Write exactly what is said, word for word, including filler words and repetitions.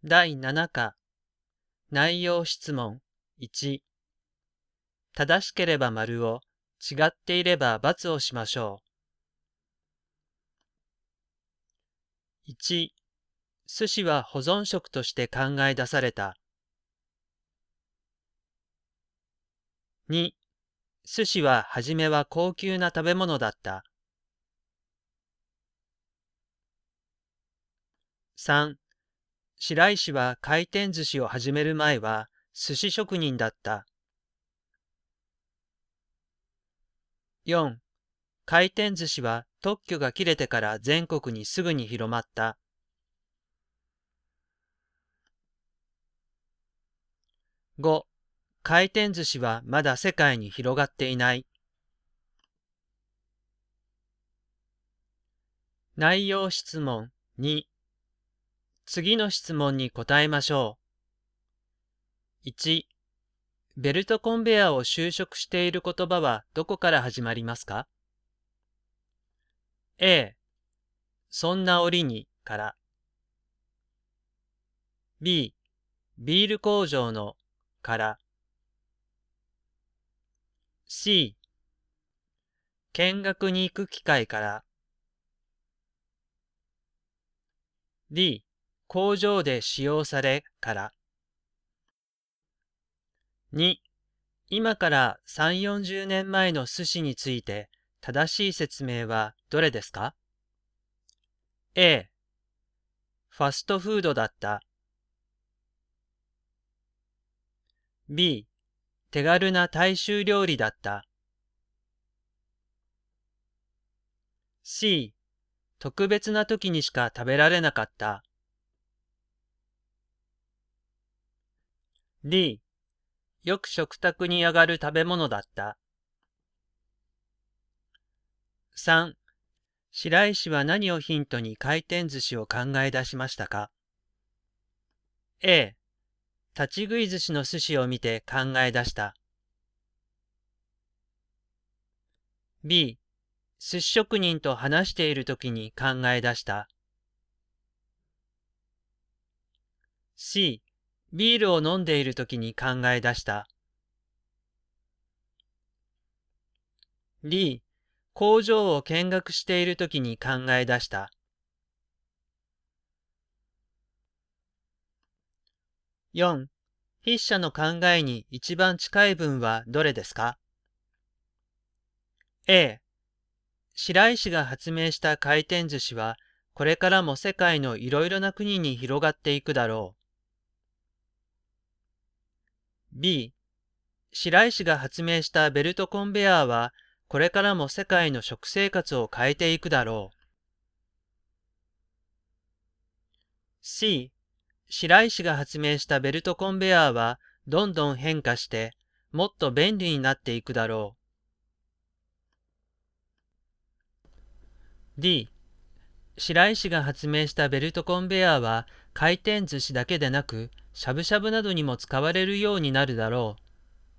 だいなな課内容質問いち。正しければ丸を、違っていれば×をしましょう。いち、寿司は保存食として考え出された。に、寿司ははじめは高級な食べ物だった。さん、白石は回転寿司を始める前は寿司職人だった。よん、回転寿司は特許が切れてから全国にすぐに広まった。ご、回転寿司はまだ世界に広がっていない。内容質問に。次の質問に答えましょう。いち、ベルトコンベヤーを修飾している言葉はどこから始まりますか？ A、そんな折にから。B、ビール工場のから。C、見学に行く機会から。D、工場で使用されから。に、今からさんじゅう、よんじゅうねんまえの寿司について正しい説明はどれですか？ A、ファストフードだった。B、手軽な大衆料理だった。C、特別な時にしか食べられなかった。D、よく食卓に上がる食べ物だった。さん、白石は何をヒントに回転寿司を考え出しましたか？ A、立ち食い寿司の寿司を見て考え出した。B、寿司職人と話しているときに考え出した。C、ビールを飲んでいるときに考え出した。D、工場を見学しているときに考え出した。よん、筆者の考えに一番近い文はどれですか？ A、白石が発明した回転寿司はこれからも世界のいろいろな国に広がっていくだろう。B、白石が発明したベルトコンベヤーはこれからも世界の食生活を変えていくだろう。C、白石が発明したベルトコンベヤーはどんどん変化してもっと便利になっていくだろう。D、白石が発明したベルトコンベヤーは回転寿司だけでなくしゃぶしゃぶなどにも使われるようになるだろう。